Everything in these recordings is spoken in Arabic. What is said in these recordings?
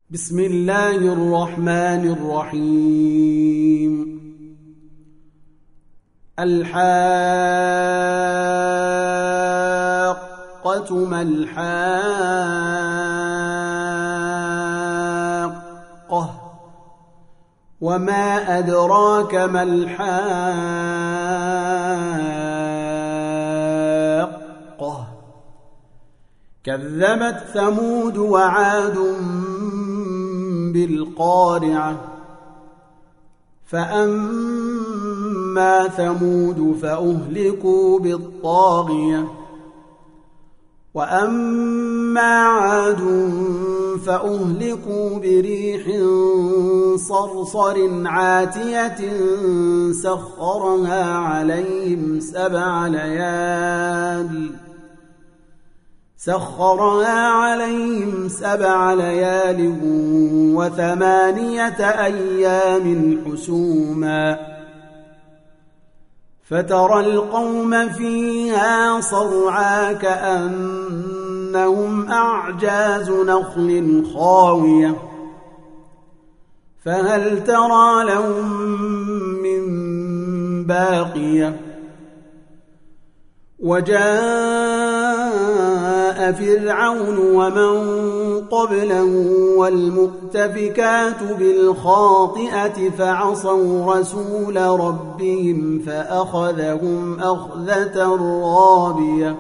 بسم الله الرحمن الرحيم. الحاقة ما الحاقة وما أدراك ما الحاقة كذبت ثمود وعاد بالقارعة فأما ثمود فأهلكوا بالطاغية وأما عاد فأهلكوا بريح صرصر عاتية سخرها عليهم سبع ليال وثمانية أيام حسوما فترى القوم فيها صرعى كأنهم أعجاز نخل خاوية فهل ترى لهم من باقية وجاء فرعون ومن قبله والمؤتفكات بالخاطئة فعصوا رسول ربهم فأخذهم أخذة رابية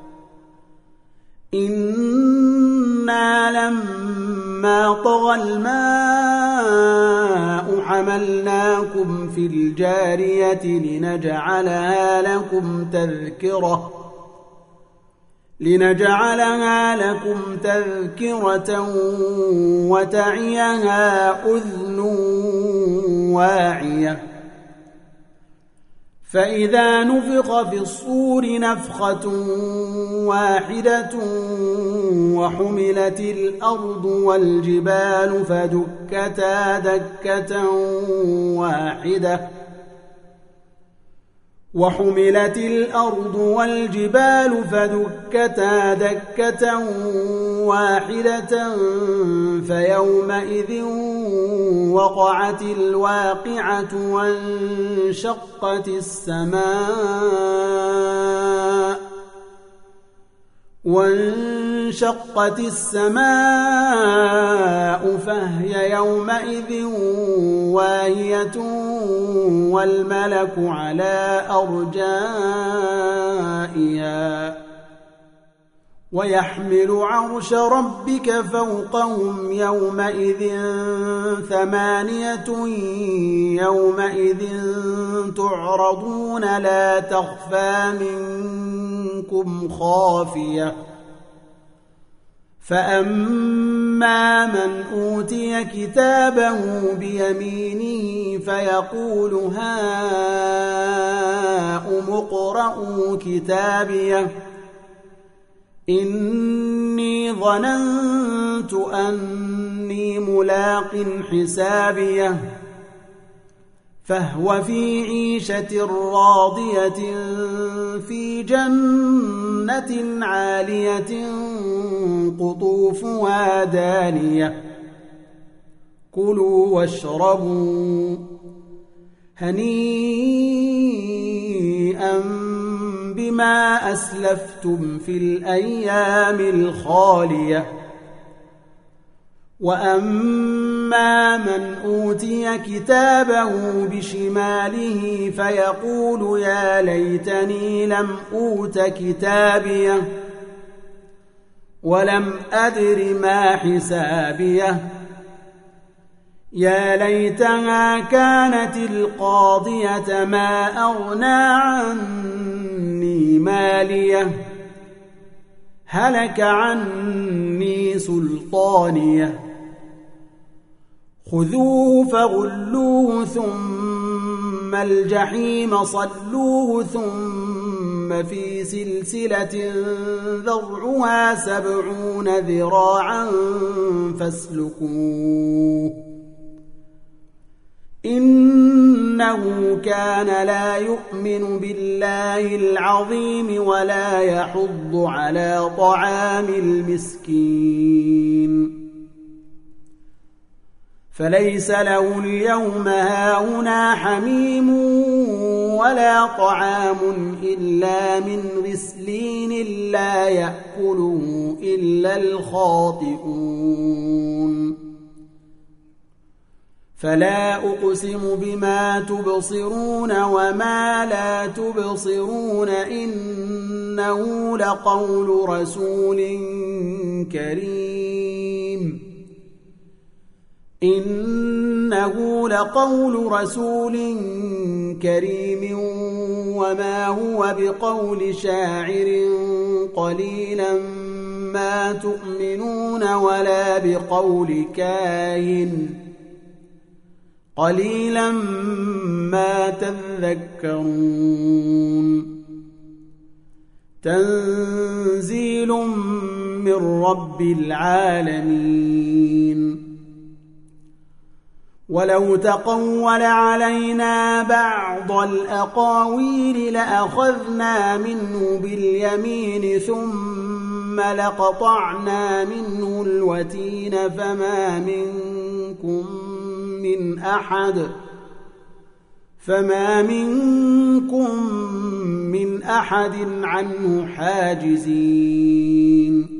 إنا لما طغى الماء حملناكم في الجارية لنجعلها لكم تذكرة وتعيها أذن واعية فإذا نفخ في الصور نفخة واحدة وحملت الأرض والجبال فدكتا دكة واحدة فيومئذ وقعت الواقعة وانشقت السماء فهي يومئذ واهية والملك على أرجائها ويحمل عرش ربك فوقهم يومئذ ثمانية يومئذ تعرضون لا تخفى منكم خافية فأما من أوتي كتابه بيمينه فيقول هاؤم اقرءوا كتابيه إني ظننت أني ملاق حسابيه فهو في عيشة راضية في جنة عالية قطوفها دانية كلوا واشربوا هنيئا بما أسلفتم في الأيام الخالية وأما من أوتي كتابه بشماله فيقول يا ليتني لم أوت كتابيه ولم أدر ما حسابيه يا ليتها كانت القاضية ما أغنى عني ماليه هلك عني سلطانيه خذوه فغلوه ثم الجحيم صلوه ثم في سلسلة ذرعها 70 ذراعا فاسلكوه إنه كان لا يؤمن بالله العظيم ولا يحض على طعام المسكين فليس له اليوم هاهنا حميم ولا طعام إلا من غسلين لا يأكله إلا الخاطئون فلا أقسم بما تبصرون وما لا تبصرون إنه لقول رسول كريم وما هو بقول شاعر قليلا ما تؤمنون ولا بقول كاهن قليلا ما تذكرون تنزيل من رب العالمين ولو تقول علينا بعض الأقاويل لأخذنا منه باليمين ثم لقطعنا منه الوتين فما منكم من أحد عنه حاجزين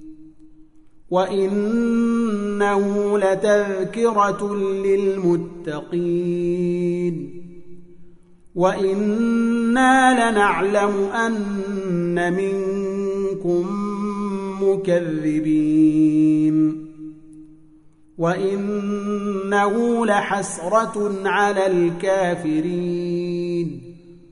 وإنه لتذكرة للمتقين وإنا لنعلم أن منكم مكذبين وإنه لحسرة على الكافرين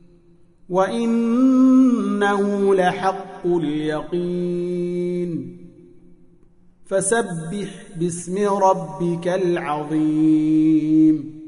وإنه لحق اليقين فسبح باسم ربك العظيم